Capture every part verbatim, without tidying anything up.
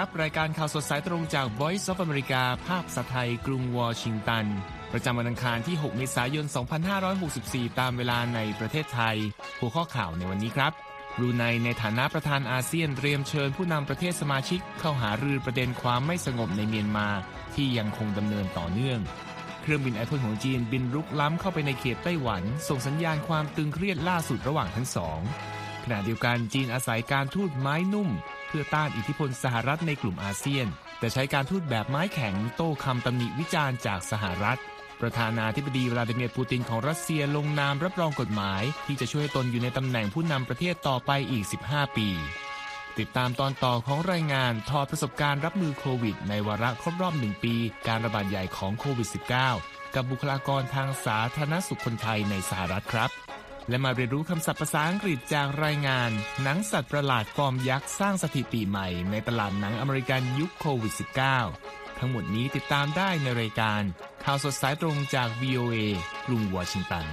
ครับรายการข่าวสดสายตรงจาก Voice of America ภาคภาษาไทยกรุงวอชิงตันประจำวันอังคารที่หกเมษายนสองพันห้าร้อยหกสิบสี่ตามเวลาในประเทศไทยหัวข้อข่าวในวันนี้ครับบรูไนในฐานะประธานอาเซียนเตรียมเชิญผู้นำประเทศสมาชิกเข้าหารือประเด็นความไม่สงบในเมียนมาที่ยังคงดำเนินต่อเนื่องเครื่องบินไอพ่นของจีนบินรุกล้ำเข้าไปในเขตไต้หวันส่งสัญญาณความตึงเครียดล่าสุดระหว่างทั้งสองขณะเดียวกันจีนอาศัยการทูตไม้นุ่มเพื่อต้านอิทธิพลสหรัฐในกลุ่มอาเซียนแต่ใช้การทูตแบบไม้แข็งโต้คำตำหนิวิจารณ์จากสหรัฐประธานาธิบดีวลาดิเมียร์ปูตินของรัสเซียลงนามรับรองกฎหมายที่จะช่วยตนอยู่ในตำแหน่งผู้นำประเทศต่อไปอีกสิบห้าปีติดตามตอนต่อของรายงานถอดประสบการณ์รับมือโควิดในวาระครบรอบหนึ่งปีการระบาดใหญ่ของโควิด สิบเก้า กับบุคลากรทางสาธารณสุขคนไทยในสหรัฐครับและมาเรียนรู้คำศัพท์ภาษาอังกฤษจากรายงานหนังสัตว์ประหลาดฟอร์มยักษ์สร้างสถิติใหม่ในตลาดหนังอเมริกันยุคโควิด สิบเก้า ทั้งหมดนี้ติดตามได้ในรายการข่าวสดสายตรงจาก วี โอ เอ กรุงวอชิงตัน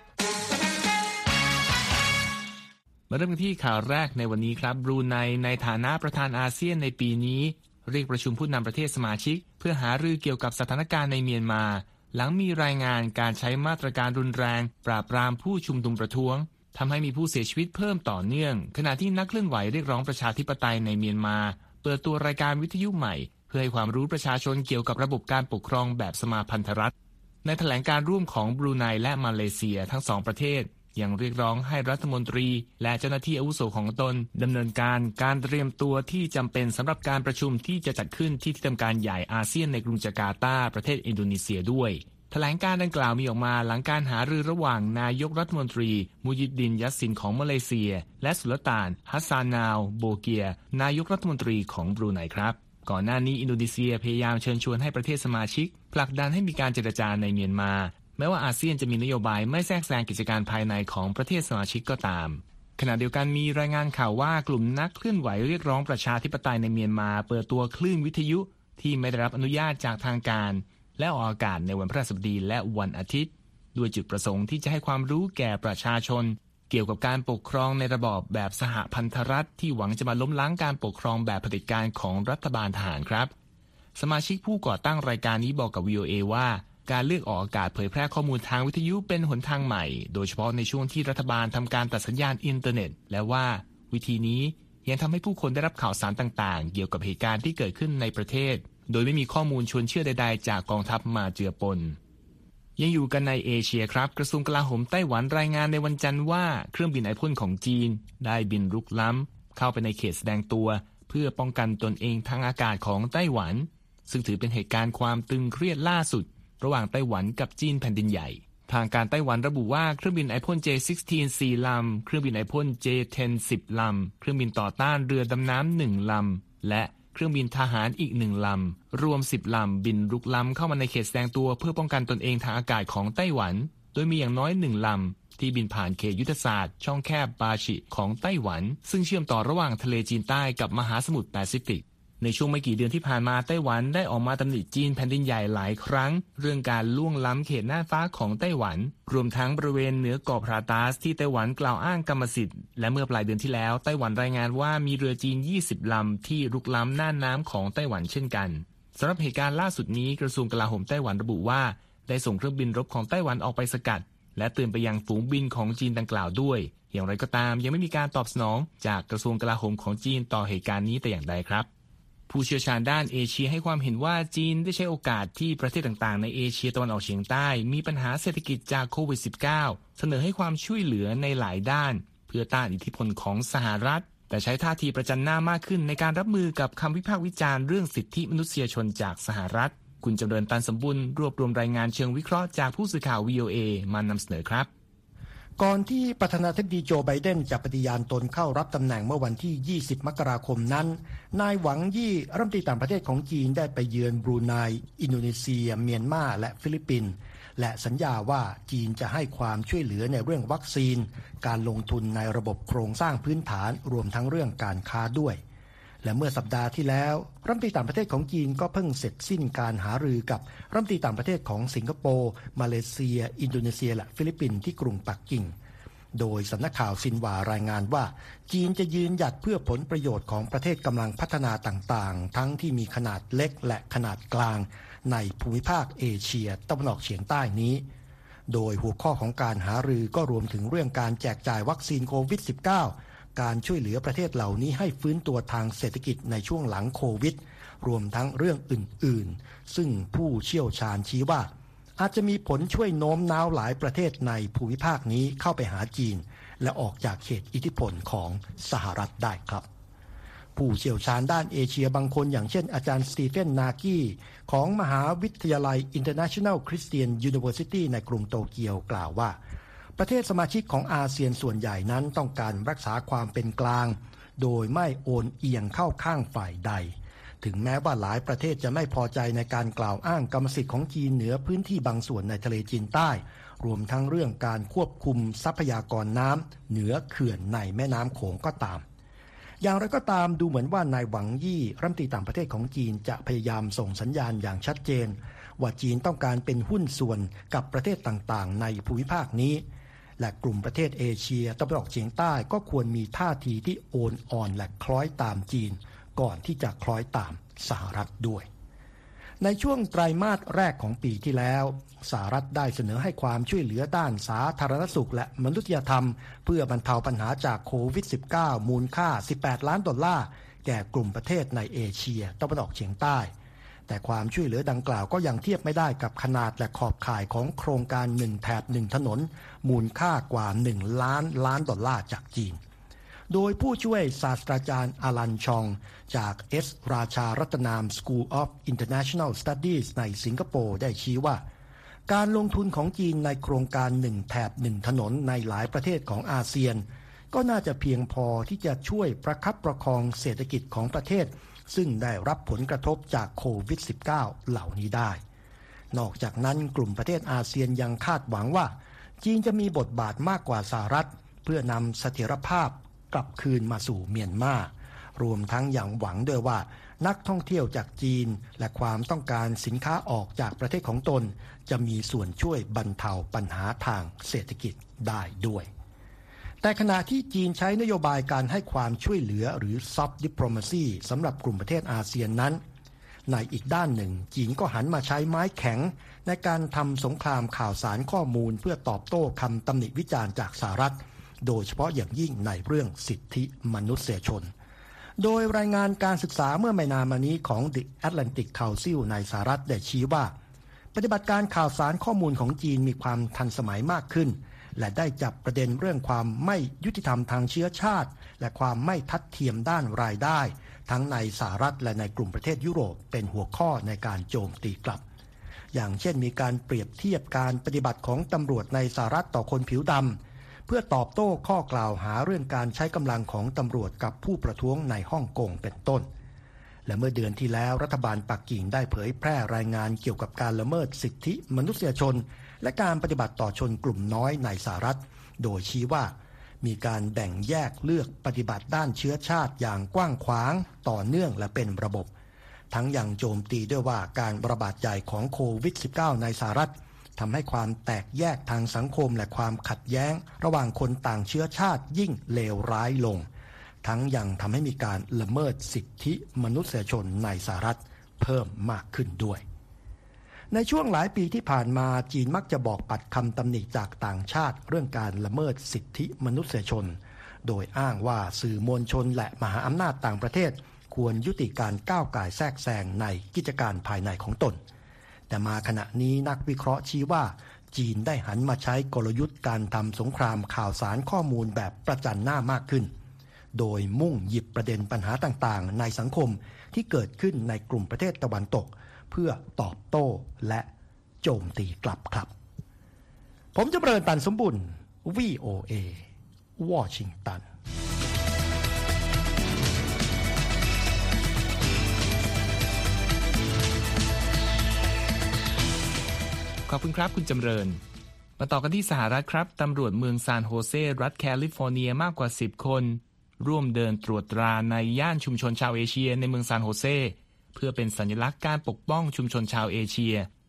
มาเริ่มกันที่ข่าวแรกในวันนี้ครับบรูไนในฐานะประธานอาเซียนในปีนี้เรียกประชุมผู้นำประเทศสมาชิกเพื่อหารือเกี่ยวกับสถานการณ์ในเมียนมาหลังมีรายงานการใช้มาตรการรุนแรงปราบปรามผู้ชุมนุมประท้วงทำให้มีผู้เสียชีวิตเพิ่มต่อเนื่องขณะที่นักเคลื่อนไหวเรียกร้องประชาธิปไตยในเมียนมาเปิดตัวรายการวิทยุใหม่เพื่อให้ความรู้ประชาชนเกี่ยวกับระบบการปกครองแบบสมาพันธรัฐในแถลงการร่วมของบรูไนและมาเลเซียทั้งสองประเทศยังเรียกร้องให้รัฐมนตรีและเจ้าหน้าที่อาวุโสของตนดำเนินการการเตรียมตัวที่จำเป็นสำหรับการประชุมที่จะจัดขึ้นที่ที่ทำการใหญ่อาเซียนในกรุงจาการ์ตาประเทศอินโดนีเซียด้วยแถลงการดังกล่าวมีออกมาหลังการหารือระหว่างนายกรัฐมนตรีมูยิดดินยัสสินของมาเลเซียและสุลต่านฮัสซานนาวโบเกียนายกรัฐมนตรีของบรูไนครับก่อนหน้านี้อินโดนีเซียพยายามเชิญชวนให้ประเทศสมาชิกผลักดันให้มีการเจรจาในเมียนมาแม้ว่าอาเซียนจะมีนโยบายไม่แทรกแซงกิจการภายในของประเทศสมาชิกก็ตามขณะเดียวกันมีรายงานข่าวว่ากลุ่มนักเคลื่อนไหวเรียกร้องประชาธิปไตยในเมียนมาเปิดตัวคลื่นวิทยุที่ไม่ได้รับอนุญาตจากทางการและออกอากาศในวันพฤหัสบดีและวันอาทิตย์ด้วยจุดประสงค์ที่จะให้ความรู้แก่ประชาชนเกี่ยวกับการปกครองในระบอบแบบสหพันธรัฐที่หวังจะมาล้มล้างการปกครองแบบเผด็จการของรัฐบาลทหารครับสมาชิกผู้ก่อตั้งรายการนี้บอกกับ วี โอ เอ ว่าการเลือกออกอากาศเผยแพร่ข้อมูลทางวิทยุเป็นหนทางใหม่โดยเฉพาะในช่วงที่รัฐบาลทำการตัดสัญญาณอินเทอร์เน็ตและว่าวิธีนี้ยังทำให้ผู้คนได้รับข่าวสารต่างๆเกี่ยวกับเหตุการณ์ที่เกิดขึ้นในประเทศโดยไม่มีข้อมูลชวนเชื่อใดๆจากกองทัพมาเจือปนยังอยู่กันในเอเชียครับกระทรวงกลาโหมไต้หวันรายงานในวันจันทร์ว่าเครื่องบินไอพ่นของจีนได้บินรุกล้ำเข้าไปในเขตแสดงตัวเพื่อป้องกันตนเองทางอากาศของไต้หวันซึ่งถือเป็นเหตุการณ์ความตึงเครียดล่าสุดระหว่างไต้หวันกับจีนแผ่นดินใหญ่ทางการไต้หวันระบุว่าเครื่องบินไอพ่น เจ สิบหก สี่ ลำเครื่องบินไอพ่น เจ สิบ สิบ ลำเครื่องบินต่อต้านเรือดำน้ำหนึ่งลำและเครื่องบินทหารอีกหนึ่งลำรวมสิบลำบินรุกล้ำเข้ามาในเขตแสดงตัวเพื่อป้องกันตนเองทางอากาศของไต้หวันโดยมีอย่างน้อยหนึ่งลำที่บินผ่านเขตยุทธศาสตร์ช่องแคบบาชิของไต้หวันซึ่งเชื่อมต่อระหว่างทะเลจีนใต้กับมหาสมุทรแปซิฟิกในช่วงไม่กี่เดือนที่ผ่านมาไต้หวันได้ออกมาตำหนิจีนแผ่นดินใหญ่หลายครั้งเรื่องการล่วงล้ำเขตน่านฟ้าของไต้หวันรวมทั้งบริเวณเหนือเกาะพราตาสที่ไต้หวันกล่าวอ้างกรรมสิทธิ์และเมื่อปลายเดือนที่แล้วไต้หวันรายงานว่ามีเรือจีนยี่สิบลำที่รุกล้ำน่านน้ำของไต้หวันเช่นกันสำหรับเหตุการณ์ล่าสุดนี้กระทรวงกลาโหมไต้หวันระบุว่าได้ส่งเครื่องบินรบของไต้หวันออกไปสกัดและเตือนไปยังฝูงบินของจีนดังกล่าวด้วยอย่างไรก็ตามยังไม่มีการตอบสนองจากกระทรวงกลาโหมของจีนต่อเหตุการณ์นี้แต่อย่างใดครับผู้เชี่ยวชาญด้านเอเชียให้ความเห็นว่าจีนได้ใช้โอกาสที่ประเทศต่างๆในเอเชียตะวันออกเฉียงใต้มีปัญหาเศรษฐกิจจากโควิด สิบเก้า เสนอให้ความช่วยเหลือในหลายด้านเพื่อต้านอิทธิพลของสหรัฐแต่ใช้ท่าทีประจันหน้ามากขึ้นในการรับมือกับคำวิพากษ์วิจารณ์เรื่องสิทธิมนุษยชนจากสหรัฐคุณจำเริญตันสมบุญรวบรวมรายงานเชิงวิเคราะห์จากผู้สื่อข่าว วี โอ เอ มานำเสนอครับก่อนที่ประธานาธิบดีโจไบเดนจะปฏิญาณตนเข้ารับตำแหน่งเมื่อวันที่ยี่สิบมกราคมนั้นนายหวังยี่รัฐมนตรีต่างประเทศของจีนได้ไปเยือนบรูไนอินโดนีเซียเมียนมาและฟิลิปปินส์และสัญญาว่าจีนจะให้ความช่วยเหลือในเรื่องวัคซีนการลงทุนในระบบโครงสร้างพื้นฐานรวมทั้งเรื่องการค้าด้วยและเมื่อสัปดาห์ที่แล้วรัฐมนตรีต่างประเทศของจีนก็เพิ่งเสร็จสิ้นการหารือกับรัฐมนตรีต่างประเทศของสิงคโปร์มาเลเซียอินโดนีเซียและฟิลิปปินส์ที่กรุงปักกิ่งโดยสำนักข่าวซินหวารายงานว่าจีนจะยืนหยัดเพื่อผลประโยชน์ของประเทศกำลังพัฒนาต่างๆทั้งที่มีขนาดเล็กและขนาดกลางในภูมิภาคเอเชียตะวันออกเฉียงใต้นี้โดยหัวข้อของการหารือก็รวมถึงเรื่องการแจกจ่ายวัคซีนโควิด สิบเก้า การช่วยเหลือประเทศเหล่านี้ให้ฟื้นตัวทางเศรษฐกิจในช่วงหลังโควิดรวมทั้งเรื่องอื่นๆซึ่งผู้เชี่ยวชาญชี้ว่าอาจจะมีผลช่วยโน้มน้าวหลายประเทศในภูมิภาคนี้เข้าไปหาจีนและออกจากเขตอิทธิพลของสหรัฐได้ครับผู้เชี่ยวชาญด้านเอเชียบางคนอย่างเช่นอาจารย์สตีเฟนนากี้ของมหาวิทยาลัย International Christian University ในกรุงโตเกียวกล่าวว่าประเทศสมาชิกของอาเซียนส่วนใหญ่นั้นต้องการรักษาความเป็นกลางโดยไม่โอนเอียงเข้าข้างฝ่ายใดถึงแม้ว่าหลายประเทศจะไม่พอใจในการกล่าวอ้างกรรมสิทธิ์ของจีนเหนือพื้นที่บางส่วนในทะเลจีนใต้รวมทั้งเรื่องการควบคุมทรัพยากรน้ำเหนือเขื่อนในแม่น้ำโขงก็ตามอย่างไรก็ตามดูเหมือนว่านายหวังยี่รัฐมนตรีต่างประเทศของจีนจะพยายามส่งสัญญาณอย่างชัดเจนว่าจีนต้องการเป็นหุ้นส่วนกับประเทศต่างๆในภูมิภาคนี้และกลุ่มประเทศเอเชียตะวันออกเฉียงใต้ก็ควรมีท่าทีที่โอนอ่อนและคล้อยตามจีนก่อนที่จะคล้อยตามสหรัฐด้วยในช่วงไตรมาสแรกของปีที่แล้วสหรัฐได้เสนอให้ความช่วยเหลือด้านสาธารณสุขและมนุษยธรรมเพื่อบรรเทาปัญหาจากโควิด สิบเก้า มูลค่าสิบแปดล้านดอลลาร์แก่กลุ่มประเทศในเอเชียตะวันออกเฉียงใต้แต่ความช่วยเหลือดังกล่าวก็ยังเทียบไม่ได้กับขนาดและขอบข่ายของโครงการหนึ่งแถบหนึ่งถนนมูลค่ากว่าหนึ่งล้านล้านดอลลาร์จากจีนโดยผู้ช่วยศาสตราจารย์อลันชองจากเอสราชารัตนาม School of International Studies ในสิงคโปร์ได้ชี้ว่าการลงทุนของจีนในโครงการหนึ่งแถบหนึ่งถนนในหลายประเทศของอาเซียนก็น่าจะเพียงพอที่จะช่วยประคับประคองเศรษฐกิจของประเทศซึ่งได้รับผลกระทบจากโควิด สิบเก้า เหล่านี้ได้นอกจากนั้นกลุ่มประเทศอาเซียนยังคาดหวังว่าจีนจะมีบทบาทมากกว่าสหรัฐเพื่อนำเสถียรภาพกลับคืนมาสู่เมียนมารวมทั้งอย่างหวังด้วยว่านักท่องเที่ยวจากจีนและความต้องการสินค้าออกจากประเทศของตนจะมีส่วนช่วยบรรเทาปัญหาทางเศรษฐกิจได้ด้วยแต่ขณะที่จีนใช้นโยบายการให้ความช่วยเหลือหรือ soft diplomacy สำหรับกลุ่มประเทศอาเซียนนั้นในอีกด้านหนึ่งจีนก็หันมาใช้ไม้แข็งในการทำสงครามข่าวสารข้อมูลเพื่อตอบโต้คำตำหนิวิจารณ์จากสหรัฐโดยเฉพาะอย่างยิ่งในเรื่องสิทธิมนุษยชนโดยรายงานการศึกษาเมื่อไม่นานมานี้ของ The Atlantic Council ในสหรัฐได้ชี้ว่าปฏิบัติการข่าวสารข้อมูลของจีนมีความทันสมัยมากขึ้นและได้จับประเด็นเรื่องความไม่ยุติธรรมทางเชื้อชาติและความไม่ทัดเทียมด้านรายได้ทั้งในสหรัฐและในกลุ่มประเทศยุโรปเป็นหัวข้อในการโจมตีกลับอย่างเช่นมีการเปรียบเทียบการปฏิบัติของตำรวจในสหรัฐต่อคนผิวดำเพื่อตอบโต้ข้อกล่าวหาเรื่องการใช้กำลังของตำรวจกับผู้ประท้วงในฮ่องกงเป็นต้นและเมื่อเดือนที่แล้วรัฐบาลปักกิ่งได้เผยแพร่รายงานเกี่ยวกับการละเมิดสิทธิมนุษยชนและการปฏิบัติต่อชนกลุ่มน้อยในสหรัฐโดยชี้ว่ามีการแบ่งแยกเลือกปฏิบัติด้านเชื้อชาติอย่างกว้างขวางต่อเนื่องและเป็นระบบทั้งยังโจมตีด้วยว่าการระบาดใหญ่ของโควิด สิบเก้า ในสหรัฐทำให้ความแตกแยกทางสังคมและความขัดแย้งระหว่างคนต่างเชื้อชาติยิ่งเลวร้ายลงทั้งยังทำให้มีการละเมิดสิทธิมนุษยชนในสหรัฐเพิ่มมากขึ้นด้วยในช่วงหลายปีที่ผ่านมาจีนมักจะบอกปัดคำตำหนิจากต่างชาติเรื่องการละเมิดสิทธิมนุษยชนโดยอ้างว่าสื่อมวลชนและมหาอำนาจต่างประเทศควรยุติการก้าวก่ายแทรกแซงในกิจการภายในของตนแต่มาขณะนี้นักวิเคราะห์ชี้ว่าจีนได้หันมาใช้กลยุทธ์การทำสงครามข่าวสารข้อมูลแบบประจันหน้ามากขึ้นโดยมุ่งหยิบประเด็นปัญหาต่างๆในสังคมที่เกิดขึ้นในกลุ่มประเทศตะวันตกเพื่อตอบโต้และโจมตีกลับครับผมจำเริญตันสมบุญ วี โอ เอ วอชิงตันขอบคุณครับคุณจำเริญมาต่อกันที่สหรัฐครับตำรวจเมืองซานโฮเซรัฐแคลิฟอร์เนียมากกว่าสิบคนร่วมเดินตรวจตราในย่านชุมชนชาวเอเชียในเมืองซานโฮเซเพื่อเป็นสัญลักษณ์การปกป้องชุมชนชาวเอเชีย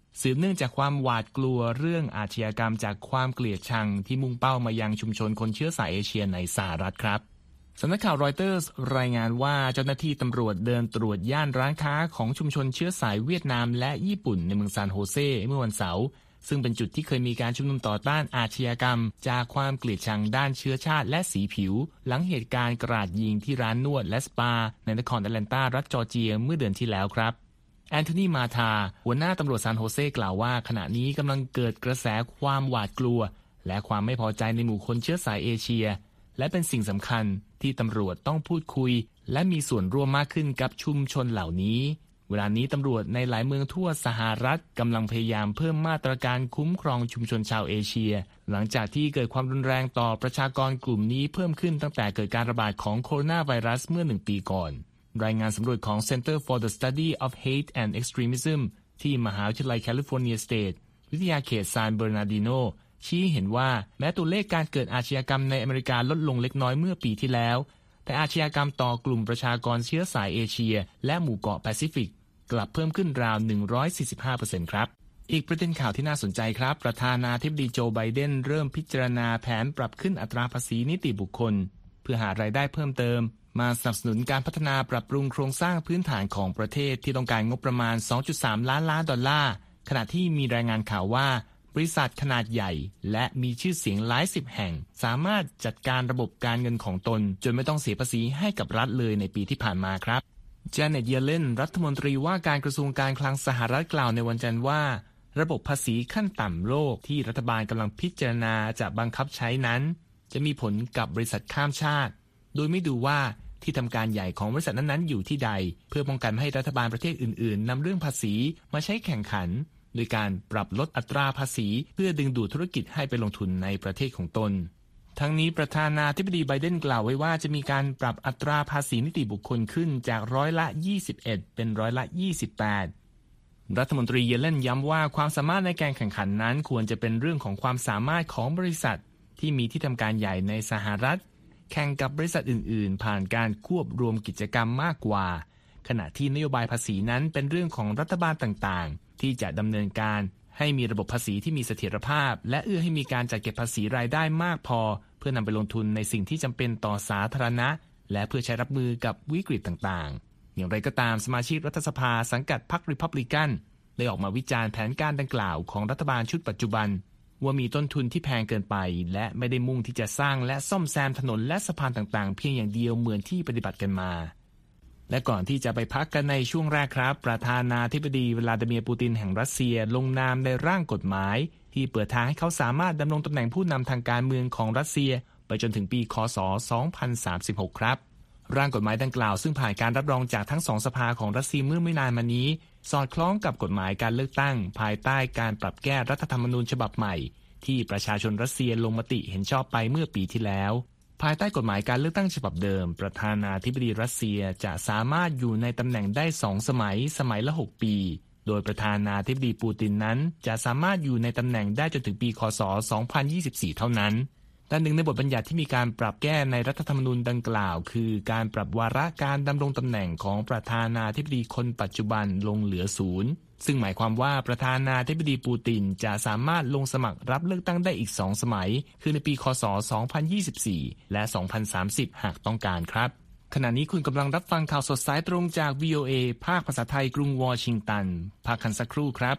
สืบเนื่องจากความหวาดกลัวเรื่องอาชญากรรมจากความเกลียดชังที่มุ่งเป้ามายังชุมชนคนเชื้อสายเอเชียในสหรัฐครับสำนักข่าวรอยเตอร์สรายงานว่าเจ้าหน้าที่ตำรวจเดินตรวจย่านร้านค้าของชุมชนเชื้อสายเวียดนามและญี่ปุ่นในเมืองซานโฮเซเมื่อวันเสาร์ซึ่งเป็นจุดที่เคยมีการชุมนุมต่อต้านอาชญากรรมจากความเกลียดชังด้านเชื้อชาติและสีผิวหลังเหตุการณ์กราดยิงที่ร้านนวดและสปาในนครแอตแลนตารัฐจอร์เจียเมื่อเดือนที่แล้วครับแอนโทนีมาธาหัวหน้าตำรวจซานโฮเซกล่าวว่าขณะนี้กำลังเกิดกระแสความหวาดกลัวและความไม่พอใจในหมู่คนเชื้อสายเอเชียและเป็นสิ่งสำคัญที่ตำรวจต้องพูดคุยและมีส่วนร่วมมากขึ้นกับชุมชนเหล่านี้เวลานี้ตำรวจในหลายเมืองทั่วสหรัฐกำลังพยายามเพิ่มมาตรการคุ้มครองชุมชนชาวเอเชียหลังจากที่เกิดความรุนแรงต่อประชากรกลุ่มนี้เพิ่มขึ้นตั้งแต่เกิดการระบาดของโคโรนาไวรัสเมื่อหนึ่งปีก่อนรายงานสำรวจของ Center for the Study of Hate and Extremism ที่มหาวิทยาลัยแคลิฟอร์เนียสเตทวิทยาเขตซานเบอร์นาร์ดิโนชี้เห็นว่าแม้ตัวเลขการเกิดอาชญากรรมในอเมริกาลดลงเล็กน้อยเมื่อปีที่แล้วแต่อาชญากรรมต่อกลุ่มประชากรเชื้อสายเอเชียและหมู่เกาะแปซิฟิกกลับเพิ่มขึ้นราว หนึ่งร้อยสี่สิบห้าเปอร์เซ็นต์ ครับอีกประเด็นข่าวที่น่าสนใจครับประธานาธิบดีโจไบเดนเริ่มพิจารณาแผนปรับขึ้นอัตราภาษีนิติบุคคลเพื่อหารายได้เพิ่มเติมมาสนับสนุนการพัฒนาปรับปรุงโครงสร้างพื้นฐานของประเทศที่ต้องการงบประมาณ สองจุดสาม ล้านล้านดอลลาร์ขณะที่มีรายงานข่าวว่าบริษัทขนาดใหญ่และมีชื่อเสียงหลายสิบแห่งสามารถจัดการระบบการเงินของตนจนไม่ต้องเสียภาษีให้กับรัฐเลยในปีที่ผ่านมาครับจาเน็ต เยเลนรัฐมนตรีว่าการกระทรวงการคลังสหรัฐกล่าวในวันจันทร์ว่าระบบภาษีขั้นต่ำโลกที่รัฐบาลกำลังพิจารณาจะบังคับใช้นั้นจะมีผลกับบริษัทข้ามชาติโดยไม่ดูว่าที่ทำการใหญ่ของบริษัทนั้นๆอยู่ที่ใดเพื่อป้องกันไม่ให้รัฐบาลประเทศอื่นๆนำเรื่องภาษีมาใช้แข่งขันโดยการปรับลดอัตราภาษีเพื่อดึงดูดธุรกิจให้ไปลงทุนในประเทศของตนทั้งนี้ประธานาธิบดีไบเดนกล่าวไว้ว่าจะมีการปรับอัตราภาษีนิติบุคคลขึ้นจากร้อยละยี่สิบเอ็ดเป็นร้อยละยี่สิบแปดรัฐมนตรีเยเลนย้ำว่าความสามารถในการแข่งขันนั้นควรจะเป็นเรื่องของความสามารถของบริษัทที่มีที่ทำการใหญ่ในสหรัฐแข่งกับบริษัทอื่นๆผ่านการควบรวมกิจกรรมมากกว่าขณะที่นโยบายภาษีนั้นเป็นเรื่องของรัฐบาลต่างๆที่จะดำเนินการให้มีระบบภาษีที่มีเสถียรภาพและเอื้อให้มีการจัดเก็บภาษีรายได้มากพอเพื่อนำไปลงทุนในสิ่งที่จำเป็นต่อสาธารณะและเพื่อใช้รับมือกับวิกฤตต่างๆอย่างไรก็ตามสมาชิกรัฐสภาสังกัดพรรครีพับลิกันได้ออกมาวิจารณ์แผนการดังกล่าวของรัฐบาลชุดปัจจุบันว่ามีต้นทุนที่แพงเกินไปและไม่ได้มุ่งที่จะสร้างและซ่อมแซมถนนและสะพานต่างๆเพียงอย่างเดียวเหมือนที่ปฏิบัติกันมาและก่อนที่จะไปพักกันในช่วงแรกครับประธานาธิบดีวลาดิเมียร์ปูตินแห่งรัสเซียลงนามในร่างกฎหมายที่เปิดทางให้เขาสามารถดำรงตำแหน่งผู้นำทางการเมืองของรัสเซียไปจนถึงปีค.ศ. สองพันสามสิบหกครับร่างกฎหมายดังกล่าวซึ่งผ่านการรับรองจากทั้งสองสภาของรัสเซียเมื่อไม่นานมานี้สอดคล้องกับกฎหมายการเลือกตั้งภายใต้การปรับแก้รัฐธรรมนูญฉบับใหม่ที่ประชาชนรัสเซียลงมติเห็นชอบไปเมื่อปีที่แล้วภายใต้กฎหมายการเลือกตั้งฉบับเดิมประธานาธิบดีรัสเซียจะสามารถอยู่ในตำแหน่งได้สองสมัยสมัยละหกปีโดยประธานาธิบดีปูตินนั้นจะสามารถอยู่ในตำแหน่งได้จนถึงปีค.ศ. สองพันยี่สิบสี่เท่านั้นแต่หนึ่งในบทบัญญัติที่มีการปรับแก้ในรัฐธรรมนูญดังกล่าวคือการปรับวาระการดำรงตำแหน่งของประธานาธิบดีคนปัจจุบันลงเหลือศูนย์ซึ่งหมายความว่าประธานาธิบดีปูตินจะสามารถลงสมัครรับเลือกตั้งได้อีกสองสมัยคือในปีค.ศ. สองพันยี่สิบสี่และสองพันสามสิบหากต้องการครับขณะนี้คุณกำลังรับฟังข่าวสดสายตรงจาก วี โอ เอ ภาคภาษาไทยกรุงวอชิงตันพักกันสักครู่ครับ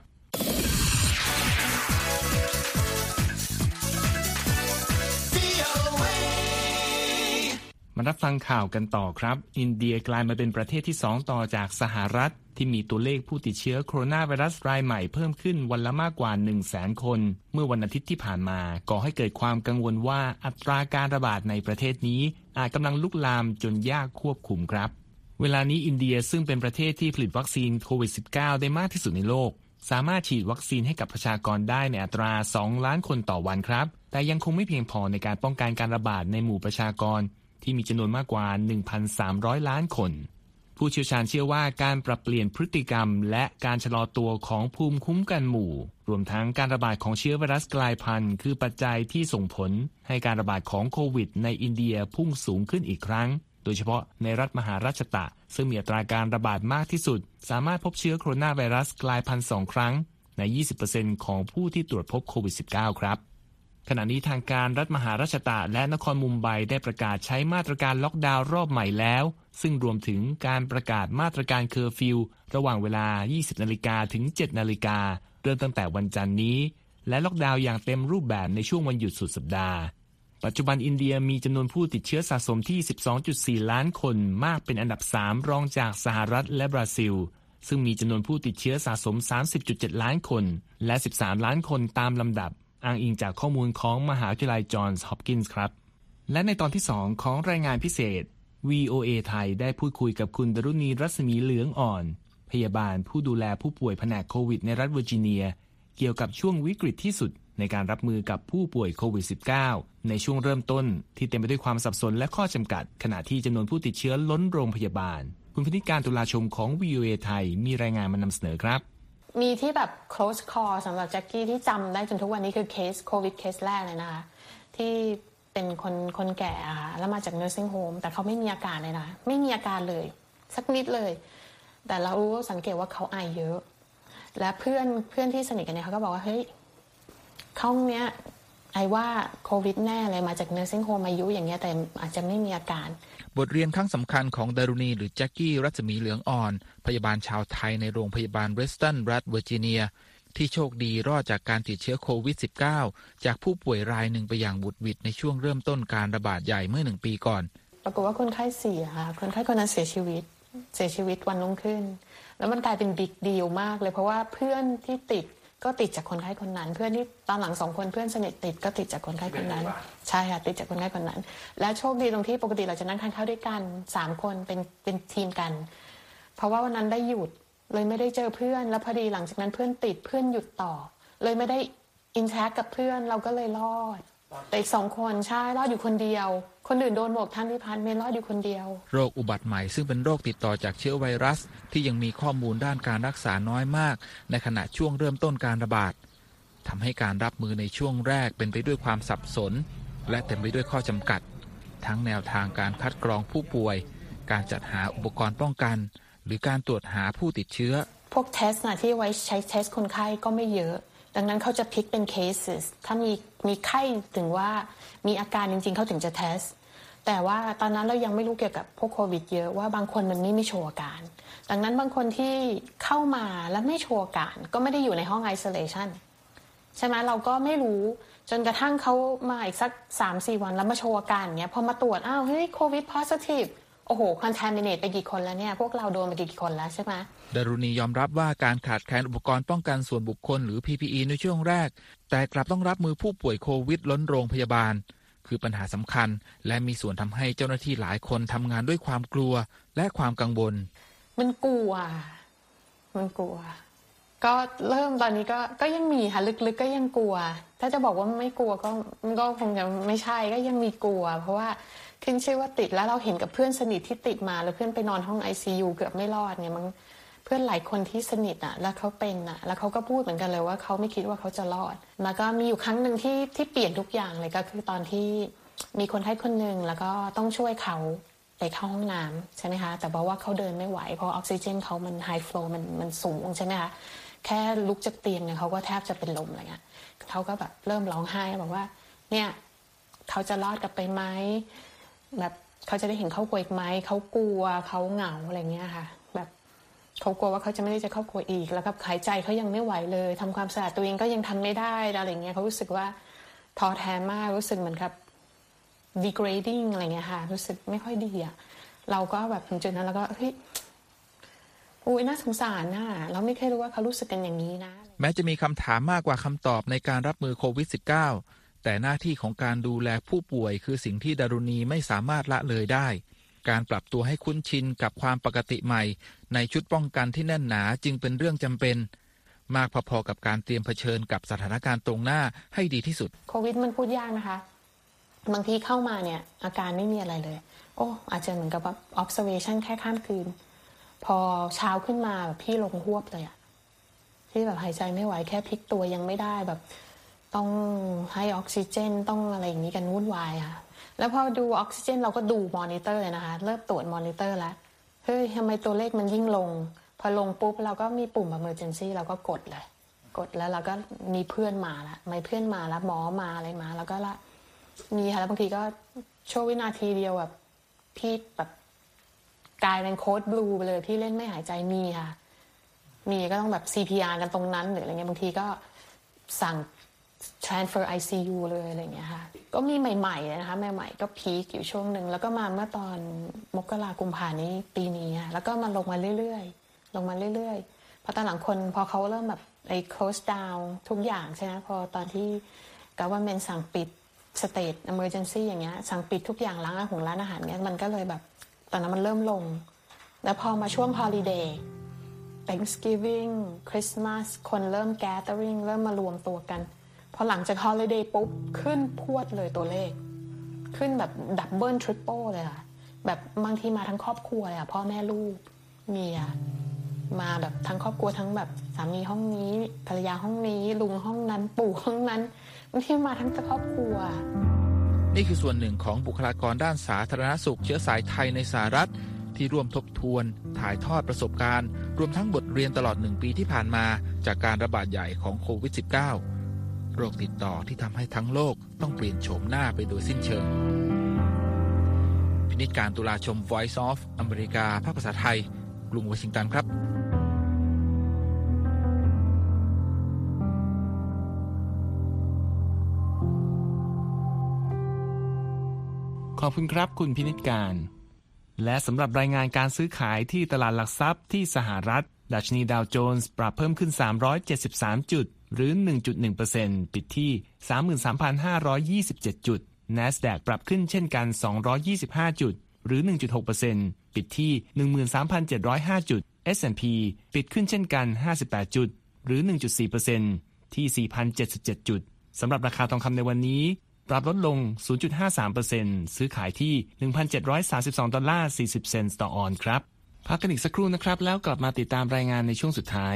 มารับฟังข่าวกันต่อครับอินเดียกลายมาเป็นประเทศที่สองต่อจากสหรัฐที่มีตัวเลขผู้ติดเชื้อโคโรนาไวรัสรายใหม่เพิ่มขึ้นวันละมากกว่า หนึ่งแสน คนเมื่อวันอาทิตย์ที่ผ่านมาก่อให้เกิดความกังวลว่าอัตราการระบาดในประเทศนี้อาจกำลังลุกลามจนยากควบคุมครับเวลานี้อินเดียซึ่งเป็นประเทศที่ผลิตวัคซีนโควิด สิบเก้า ได้มากที่สุดในโลกสามารถฉีดวัคซีนให้กับประชากรได้ในอัตราสองล้านคนต่อวันครับแต่ยังคงไม่เพียงพอในการป้องกันการระบาดในหมู่ประชากรที่มีจำนวนมากกว่า หนึ่งพันสามร้อย ล้านคนผู้เชี่ยวชาญเชื่อว่าการปรับเปลี่ยนพฤติกรรมและการชะลอตัวของภูมิคุ้มกันหมู่รวมทั้งการระบาดของเชื้อไวรัสกลายพันธุ์คือปัจจัยที่ส่งผลให้การระบาดของโควิดในอินเดียพุ่งสูงขึ้นอีกครั้งโดยเฉพาะในรัฐมหาราชตะซึ่งมีอัตราการระบาดมากที่สุดสามารถพบเชื้อโคโรนาไวรัสกลายพันธุ์สองครั้งในใน ยี่สิบเปอร์เซ็นต์ ของผู้ที่ตรวจพบโควิด สิบเก้า ครับขณะนี้ทางการรัฐมหาราชตะและนครมุมไบได้ประกาศใช้มาตรการล็อกดาวน์รอบใหม่แล้วซึ่งรวมถึงการประกาศมาตรการเคอร์ฟิวระหว่างเวลา ยี่สิบนาฬิกา ถึง เจ็ดนาฬิกาเริ่มตั้งแต่วันจันทร์นี้และล็อกดาวน์อย่างเต็มรูปแบบในช่วงวันหยุดสุดสัปดาห์ปัจจุบันอินเดียมีจำนวนผู้ติดเชื้อสะสมที่ สิบสองจุดสี่ ล้านคนมากเป็นอันดับสามรองจากสหรัฐและบราซิลซึ่งมีจำนวนผู้ติดเชื้อสะสม สามสิบจุดเจ็ด ล้านคนและสิบสามล้านคนตามลำดับอ้างอิงจากข้อมูลของมหาวิทยาลัยจอห์นส์ฮอปกินส์ครับและในตอนที่สองของรายงานพิเศษ วี โอ เอ ไทยได้พูดคุยกับคุณดรุณีรัศมีเหลืองอ่อนพยาบาลผู้ดูแลผู้ป่วยแผนกโควิดในรัฐเวอร์จิเนียเกี่ยวกับช่วงวิกฤตที่สุดในการรับมือกับผู้ป่วยโควิด สิบเก้า ในช่วงเริ่มต้นที่เต็มไปด้วยความสับสนและข้อจำกัดขณะที่จำนวนผู้ติดเชื้อล้นโรงพยาบาลคุณพินิจการตุลาชมของ วี โอ เอ ไทยมีรายงานมานำเสนอครับมีที่แบบ close call สำหรับแจ็คกี้ที่จำได้จนทุกวันนี้คือเคสโควิดเคสแรกเลยนะคะที่เป็นคนคนแก่ค่ะแล้วมาจาก nursing home แต่เขาไม่มีอาการเลยนะไม่มีอาการเลยสักนิดเลยแต่เรารู้สังเกตว่าเขาไอเยอะและเพื่อนเพื่อนที่สนิทกันเนี่ยเขาก็บอกว่าเฮ้ยเขาเนี้ยไอว่าโควิดแน่เลยมาจาก nursing home อายุอย่างเงี้ยแต่อาจจะไม่มีอาการบทเรียนครั้งสำคัญของดารุณีหรือแจ็คกี้รัศมีเหลืองอ่อนพยาบาลชาวไทยในโรงพยาบาลเวสตันรัฐเวอร์จิเนียที่โชคดีรอดจากการติดเชื้อโควิด สิบเก้า จากผู้ป่วยรายหนึ่งไปอย่างบุดหวิดในช่วงเริ่มต้นการระบาดใหญ่เมื่อหนึ่งปีก่อนปรากฏว่าคนไข้เสียค่ะคนไข้คนนั้นเสียชีวิตเสียชีวิตวันรุ่งขึ้นแล้วมันกลายเป็นบิ๊กดีลมากเลยเพราะว่าเพื่อนที่ติดก็ติดจากคนไข้คนนั้นเพื่อนที่ตอนหลังสองคนเพื่อนสนิทติดก็ติดจากคนไข้คนนั้นใช่ค่ะติดจากคนไข้คนนั้นและโชคดีตรงที่ปกติเราจะนั่งทานข้าวด้วยกันสามคนเป็นเป็นทีมกันเพราะว่าวันนั้นได้หยุดเลยไม่ได้เจอเพื่อนแล้วพอดีหลังจากนั้นเพื่อนติดเพื่อนหยุดต่อเลยไม่ได้อินแทรคกับเพื่อนเราก็เลยรอดแต่อีกสองคนใช่รอดอยู่คนเดียวคนอื่นโดนหมดท่านพิพัฒน์ไม่รอดอยู่คนเดียวโรคอุบัติใหม่ซึ่งเป็นโรคติดต่อจากเชื้อไวรัสที่ยังมีข้อมูลด้านการรักษาน้อยมากในขณะช่วงเริ่มต้นการระบาดทำให้การรับมือในช่วงแรกเป็นไปด้วยความสับสนและเต็มไปด้วยข้อจำกัดทั้งแนวทางการคัดกรองผู้ป่วยการจัดหาอุปกรณ์ป้องกันหรือการตรวจหาผู้ติดเชื้อพวกเทสนะที่ไว้ใช้เทสคนไข้ก็ไม่เยอะดังนั้นเขาจะพิกเป็น cases ถ้ามีมีไข้ถึงว่ามีอาการจริงๆเขาถึงจะเทสแต่ว่าตอนนั้นเรายังไม่รู้เกี่ยวกับพวกโควิดเยอะว่าบางคนมันไม่มีโชว์อาการดังนั้นบางคนที่เข้ามาแล้วไม่โชว์อาการก็ไม่ได้อยู่ในห้อง isolation ใช่ไหมเราก็ไม่รู้จนกระทั่งเขามาอีกสัก สามสี่ วันแล้วมาโชว์อาการเงี้ยพอมาตรวจอ้าวเฮ้ยโควิด positive โอ้โห contaminate ไปกี่คนแล้วเนี่ยพวกเราโดนไปกี่คนแล้วใช่ไหมดารุณียอมรับว่าการขาดแคลนอุปกรณ์ป้องกันส่วนบุคคลหรือ พี พี อี ในช่วงแรกแต่กลับต้องรับมือผู้ป่วยโควิดล้นโรงพยาบาลคือปัญหาสำคัญและมีส่วนทำให้เจ้าหน้าที่หลายคนทำงานด้วยความกลัวและความกังวลมันกลัวมันกลัวก็เริ่มตอนนี้ก็ก็ยังมีค่ะลึกๆก็ยังกลัวถ้าจะบอกว่าไม่กลัวก็ก็คงจะไม่ใช่ก็ยังมีกลัวเพราะว่าขึ้นชื่อว่าติดแล้วเราเห็นกับเพื่อนสนิทที่ติดมาแล้วเพื่อนไปนอนห้อง ไอ ซี ยู เกือบไม่รอดเนี่ยมันเพื่อนหลายคนที่สนิทอ่ะแล้วเขาเป็นอ่ะแล้วเขาก็พูดเหมือนกันเลยว่าเขาไม่คิดว่าเขาจะรอดแล้วก็มีอยู่ครั้งหนึ่งที่ที่เปลี่ยนทุกอย่างเลยก็คือตอนที่มีคนไข้คนหนึ่งแล้วก็ต้องช่วยเขาไปเข้าห้องน้ำใช่ไหมคะแต่บอกว่าเขาเดินไม่ไหวเพราะออกซิเจนเขามันไฮฟลูมันมันสูงใช่ไหมคะแค่ลุกจากเตียงเนี่ยเขาก็แทบจะเป็นลมอะไรเงี้ยเขาก็แบบเริ่มร้องไห้บอกว่าเนี่ยเขาจะรอดกลับไปไหมแบบเขาจะได้เห็นครอบครัวอีกไหมเขากลัวเขาเหงาอะไรเงี้ยค่ะแบบเขากลัวว่าเขาจะไม่ได้เจอครอบครัวอีกแล้วก็หายใจเขายังไม่ไหวเลยทำความสะอาดตัวเองก็ยังทำไม่ได้อะไรเงี้ยเขารู้สึกว่าท้อแท้มากรู้สึกเหมือนกับ degrading อะไรเงี้ยค่ะรู้สึกไม่ค่อยดีอ่ะเราก็แบบถึงจุดนั้นแล้วก็เฮ้ยอุ้ยน่าสงสารน่ะเราไม่เคยรู้ว่าเขารู้สึกกันอย่างนี้นะแม้จะมีคำถามมากกว่าคำตอบในการรับมือโควิด สิบเก้า แต่หน้าที่ของการดูแลผู้ป่วยคือสิ่งที่ดารุณีไม่สามารถละเลยได้การปรับตัวให้คุ้นชินกับความปกติใหม่ในชุดป้องกันที่แน่นหนาจึงเป็นเรื่องจำเป็นมากพอๆกับการเตรียมเผชิญกับสถานการณ์ตรงหน้าให้ดีที่สุดโควิดมันพูดยากนะคะบางทีเข้ามาเนี่ยอาการไม่มีอะไรเลยโอ้อาจจะเหมือนกับแบบ observation แค่ข้ามคืนพอเช้าขึ้นมาแบบพี่ลงหวบเลยอะที่แบบหายใจไม่ไหวแค่พลิกตัวยังไม่ได้แบบต้องให้ออกซิเจนต้องอะไรอย่างนี้กันวุ่นวายค่ะแล้วพอดูออกซิเจนเราก็ดูมอนิเตอร์เลยนะคะเริ่มตรวจมอนิเตอร์แล้วเฮ้ยทำไมตัวเลขมันยิ่งลงพอลงปุ๊บเราก็มีปุ่ม emergency เราก็กดเลยกดแล้วเราก็มีเพื่อนมาละมีเพื่อนมาแล้วหมอมาอะไรมาแล้วก็ละมีค่ะแล้วบางทีก็ช่วงวินาทีเดียวแบบพี่แบบกลายเป็นโค้ดบลูไปเลยพี่เล่นไม่หายใจมีค่ะมีก็ต้องแบบ ซี พี อาร์ กันตรงนั้นหรืออะไรเงี้ยบางทีก็สั่ง transfer ไอ ซี ยู เลยอะไรเงี้ยค่ะก็มีใหม่ๆนะคะใหม่ๆก็พีคอยู่ช่วงหนึ่งแล้วก็มาเมื่อตอนมกรากุมภานี้ปีนี้แล้วก็มาลงมาเรื่อยๆลงมาเรื่อยๆพอตอนหลังคนพอเขาเริ่มแบบไอ้ close down ทุกอย่างใช่ไหมพอตอนที่ government สั่งปิด state emergency อย่างเงี้ยสั่งปิดทุกอย่างร้านอาหารร้านอาหารเงี้ยมันก็เลยแบบตอนนั้นมันเริ่มลงแล้วพอมาช่วง holiday Thanksgiving Christmas คนเริ่ม gathering เริ่มมารวมตัวกันพอหลังจาก holiday ปุ๊บขึ้นพรวดเลยตัวเลขขึ้นแบบดับเบิลทริปเปิลเลยค่ะแบบบางทีมาทั้งครอบครัวเลยค่ะพ่อแม่ลูกเมียมาแบบทั้งครอบครัวทั้งแบบสามีห้องนี้ภรรยาห้องนี้ลุงห้องนั้นปู่ห้องนั้นบางทีมาทั้งครอบครัวนี่คือส่วนหนึ่งของบุคลากรด้านสาธารณสุขเชื้อสายไทยในสหรัฐที่ร่วมทบทวนถ่ายทอดประสบการณ์รวมทั้งบทเรียนตลอดหนึ่งปีที่ผ่านมาจากการระบาดใหญ่ของโควิด สิบเก้า โรคติดต่อที่ทำให้ทั้งโลกต้องเปลี่ยนโฉมหน้าไปโดยสิ้นเชิงพินิจการตุลาชม Voice of อเมริกาภาคภาษาไทยกรุงวอชิงตันครับขอบคุณครับคุณพินิจการและสำหรับรายงานการซื้อขายที่ตลาดหลักทรัพย์ที่สหรัฐดัชนีดาวโจนส์ปรับเพิ่มขึ้นสามร้อยเจ็ดสิบสามจุดหรือ หนึ่งจุดหนึ่งเปอร์เซ็นต์ ปิดที่ สามหมื่นสามพันห้าร้อยยี่สิบเจ็ด จุด NASDAQ ปรับขึ้นเช่นกันสองร้อยยี่สิบห้าจุดหรือ หนึ่งจุดหกเปอร์เซ็นต์ ปิดที่ หนึ่งหมื่นสามพันเจ็ดร้อยห้า จุด เอส แอนด์ พี ปิดขึ้นเช่นกันห้าสิบแปดจุดหรือ หนึ่งจุดสี่เปอร์เซ็นต์ ที่ สี่พันเจ็ดสิบเจ็ด จุดสำหรับราคาทองคำในวันนี้ปรับลดลง ศูนย์จุดห้าสามเปอร์เซ็นต์ ซื้อขายที่ หนึ่งพันเจ็ดร้อยสามสิบสองดอลลาร์สี่สิบเซนต์ต่อออนซ์ครับพักกันอีกสักครู่นะครับแล้วกลับมาติดตามรายงานในช่วงสุดท้าย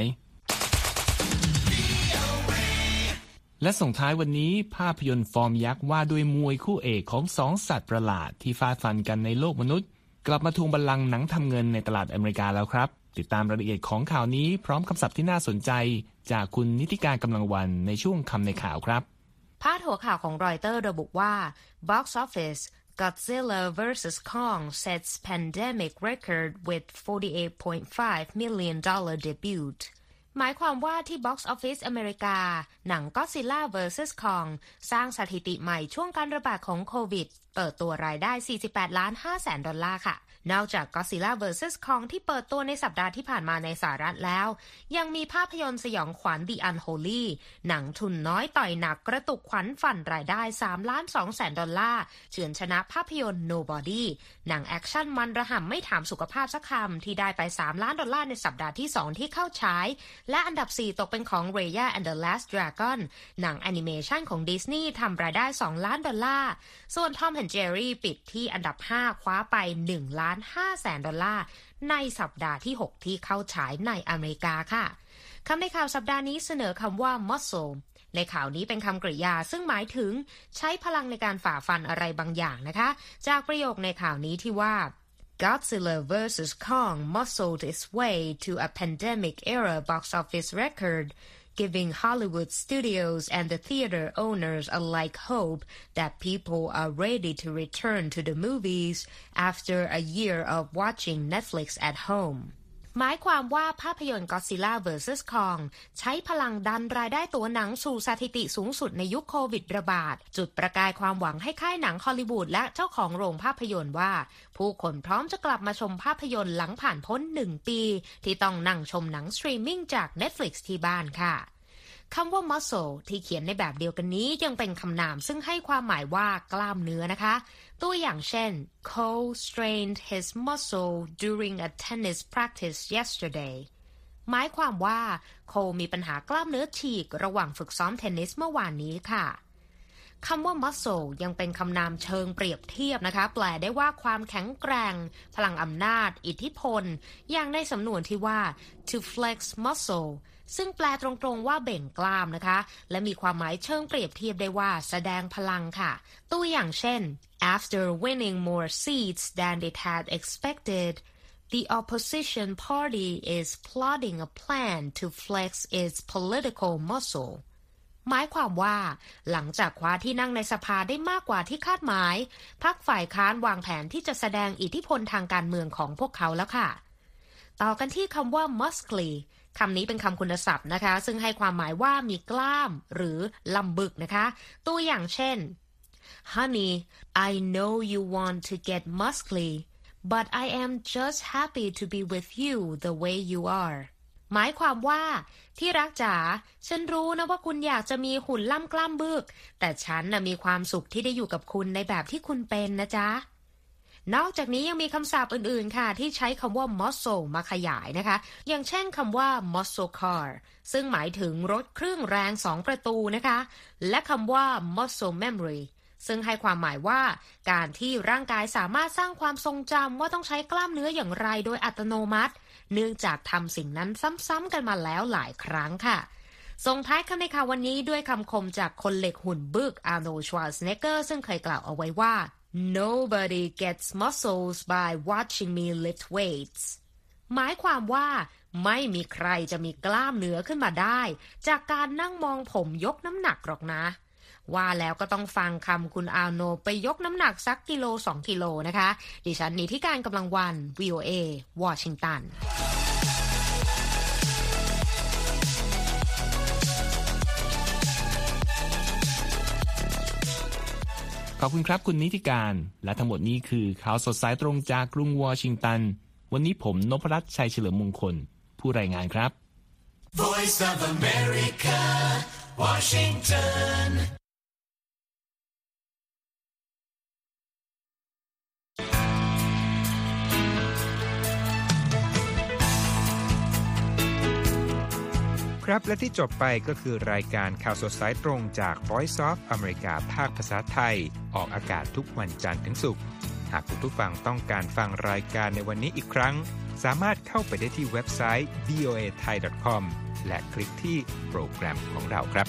และส่งท้ายวันนี้ภาพยนตร์ฟอร์มยักษ์ว่าด้วยมวยคู่เอกของสองสัตว์ประหลาดที่ฟาดฟันกันในโลกมนุษย์กลับมาทวงบัลลังก์หนังทำเงินในตลาดอเมริกาแล้วครับติดตามรายละเอียดของข่าวนี้พร้อมคำศัพท์ที่น่าสนใจจากคุณนิติการกำลังวันในช่วงคำในข่าวครับพาดหัวข่าวของรอยเตอร์ระบุว่า Box Office Godzilla versus. Kong sets pandemic record with forty-eight point five million dollars debut หมายความว่าที่ Box Office อเมริกาหนัง Godzilla versus. Kong สร้างสถิติใหม่ช่วงการระบาดของโควิดเปิดตัวรายได้สี่สิบแปดล้านห้าแสนดอลลาร์ค่ะนอกจาก Godzilla versus. Kong ที่เปิดตัวในสัปดาห์ที่ผ่านมาในสหรัฐแล้วยังมีภาพยนตร์สยองขวัญ The Unholy หนังทุนน้อยต่อยหนักกระตุกขวัญฝั่นรายได้สามล้านสองแสนดอลลาร์เฉือนชนะภาพยนตร์ Nobody หนังแอคชั่นมันระห่ำไม่ถามสุขภาพสักคำที่ได้ไปสามล้านดอลลาร์ในสัปดาห์ที่สองที่เข้าฉายและอันดับสี่ตกเป็นของ Raya and the Last Dragon หนังแอนิเมชันของดิสนีย์ทำรายได้สองล้านดอลลาร์ส่วน Tom and Jerry ปิดที่อันดับห้าคว้าไปหนึ่งล้านห้าแสนดอลลาร์ในสัปดาห์ที่หกที่เข้าฉายในอเมริกาค่ะคำในข่าวสัปดาห์นี้เสนอคำว่า muscle ในข่าวนี้เป็นคำกริยาซึ่งหมายถึงใช้พลังในการฝ่าฟันอะไรบางอย่างนะคะจากประโยคในข่าวนี้ที่ว่า Godzilla versus. Kong muscled its way to a pandemic-era box office record giving Hollywood studios and the theater owners alike hope that people are ready to return to the movies after a year of watching Netflix at home หมายความว่าภาพยนตร์ Godzilla versus. Kong ใช้พลังดันรายได้ตัวหนังสู่สถิติสูงสุดในยุคโควิดระบาดจุดประกายความหวังให้ค่ายหนังฮอลลีวูดและเจ้าของโรงภาพยนตร์ว่าผู้คนพร้อมจะกลับมาชมภาพยนตร์หลังผ่านพ้นหนึ่งปีที่ต้องนั่งชมหนังสตรีมมิ่งจาก Netflix ที่บ้านค่ะคำว่า muscle ที่เขียนในแบบเดียวกันนี้ยังเป็นคำนามซึ่งให้ความหมายว่ากล้ามเนื้อนะคะตัวอย่างเช่น Cole strained his muscle during a tennis practice yesterday หมายความว่าโคลมีปัญหากล้ามเนื้อฉีกระหว่างฝึกซ้อมเทนนิสเมื่อวานนี้ค่ะคำว่า muscle ยังเป็นคำนามเชิงเปรียบเทียบนะคะแปลได้ว่าความแข็งแกร่งพลังอำนาจอิทธิพลอย่างในสำนวนที่ว่า to flex muscleซึ่งแปลตรงๆว่าเบ่งกล้ามนะคะและมีความหมายเชิงเปรียบเทียบได้ว่าแสดงพลังค่ะตัวอย่างเช่น after winning more seats than it had expected The opposition party is plotting a plan to flex its political muscle หมายความว่าหลังจากคว้าที่นั่งในสภาได้มากกว่าที่คาดหมายพรรคฝ่ายค้านวางแผนที่จะแสดงอิทธิพลทางการเมืองของพวกเขาแล้วค่ะต่อกันที่คำว่า muscly คำนี้เป็นคำคุณศัพท์นะคะซึ่งให้ความหมายว่ามีกล้ามหรือลำบึกนะคะตัวอย่างเช่น Honey, I know you want to get muscly, but I am just happy to be with you the way you are หมายความว่าที่รักจ๋าฉันรู้นะว่าคุณอยากจะมีหุ่นล่ำกล้ามบึกแต่ฉันน่ะมีความสุขที่ได้อยู่กับคุณในแบบที่คุณเป็นนะจ๊ะนอกจากนี้ยังมีคำศัพท์อื่นๆค่ะที่ใช้คำว่า muscle มาขยายนะคะอย่างเช่นคำว่า muscle car ซึ่งหมายถึงรถเครื่องแรงสองประตูนะคะและคำว่า muscle memory ซึ่งให้ความหมายว่าการที่ร่างกายสามารถสร้างความทรงจำว่าต้องใช้กล้ามเนื้ออย่างไรโดยอัตโนมัติเนื่องจากทำสิ่งนั้นซ้ำๆกันมาแล้วหลายครั้งค่ะส่งท้ายคำในข่าววันนี้ด้วยคำคมจากคนเหล็กหุ่นบึก Arnold Schwarzenegger ซึ่งเคยกล่าวเอาไว้ว่า Nobody gets muscles by watching me lift weights หมายความว่าไม่มีใครจะมีกล้ามเนื้อขึ้นมาได้จากการนั่งมองผมยกน้ำหนักหรอกนะว่าแล้วก็ต้องฟังคำคุณอาโนไปยกน้ำหนักสักกิโลสองกิโลนะคะดิฉันนิธิการกำลังวัน วี โอ เอ วอชิงตันขอบคุณครับคุณนิติการและทั้งหมดนี้คือข่าวสดสายตรงจากกรุงวอชิงตันวันนี้ผมนพรัตน์ชัยเฉลิมมงคลผู้รายงานครับ Voice of America Washington ครับและที่จบไปก็คือรายการข่าวสดสายตรงจาก Voice of America ภาคภาษาไทยออกอากาศทุกวันจันทร์ถึงศุกร์หากคุณผู้ฟังต้องการฟังรายการในวันนี้อีกครั้งสามารถเข้าไปได้ที่เว็บไซต์ วี โอ เอ ไทย ดอท คอม และคลิกที่โปรแกรมของเราครับ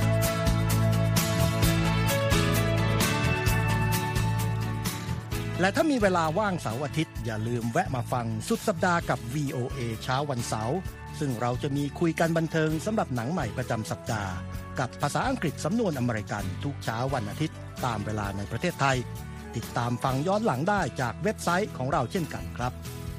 และถ้ามีเวลาว่างเสาร์อาทิตย์อย่าลืมแวะมาฟังสุดสัปดาห์กับ วี โอ เอ เช้าวันเสาร์ซึ่งเราจะมีคุยกันบันเทิงสำหรับหนังใหม่ประจำสัปดาห์กับภาษาอังกฤษสำนวนอเมริกันทุกเช้าวันอาทิตย์ตามเวลาในประเทศไทยติดตามฟังย้อนหลังได้จากเว็บไซต์ของเราเช่นกันครับ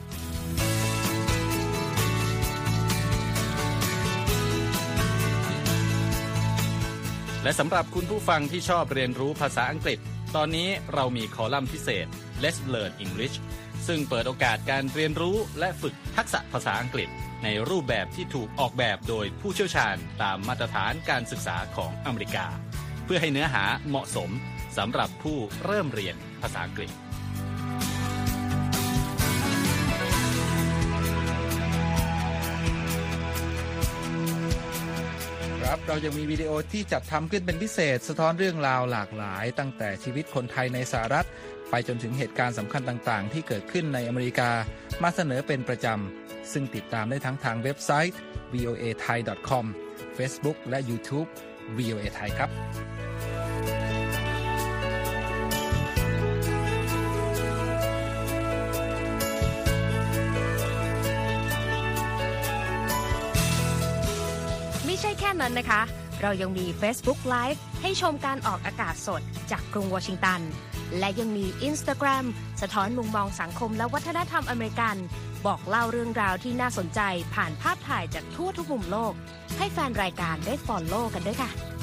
และสำหรับคุณผู้ฟังที่ชอบเรียนรู้ภาษาอังกฤษตอนนี้เรามีคอลัมน์พิเศษ Let's Learn English ซึ่งเปิดโอกาสการเรียนรู้และฝึกทักษะภาษาอังกฤษในรูปแบบที่ถูกออกแบบโดยผู้เชี่ยวชาญตามมาตรฐานการศึกษาของอเมริกาเพื่อให้เนื้อหาเหมาะสมสำหรับผู้เริ่มเรียนภาษาอังกฤษครับเรายังมีวิดีโอที่จัดทำขึ้นเป็นพิเศษสะท้อนเรื่องราวหลากหลายตั้งแต่ชีวิตคนไทยในสหรัฐไปจนถึงเหตุการณ์สำคัญต่างๆที่เกิดขึ้นในอเมริกามาเสนอเป็นประจำซึ่งติดตามได้ทั้งทางเว็บไซต์ วี โอ เอ ไทย ดอท คอม Facebook และ YouTube วี โอ เอ ไทยครับไม่ใช่แค่นั้นนะคะเรายังมี Facebook Live ให้ชมการออกอากาศสดจากกรุงวอชิงตันและยังมี Instagram สะท้อนมุมมองสังคมและวัฒนธรรมอเมริกันบอกเล่าเรื่องราวที่น่าสนใจผ่านภาพถ่ายจากทั่วทุกมุมโลกให้แฟนรายการได้ follow กันด้วยค่ะ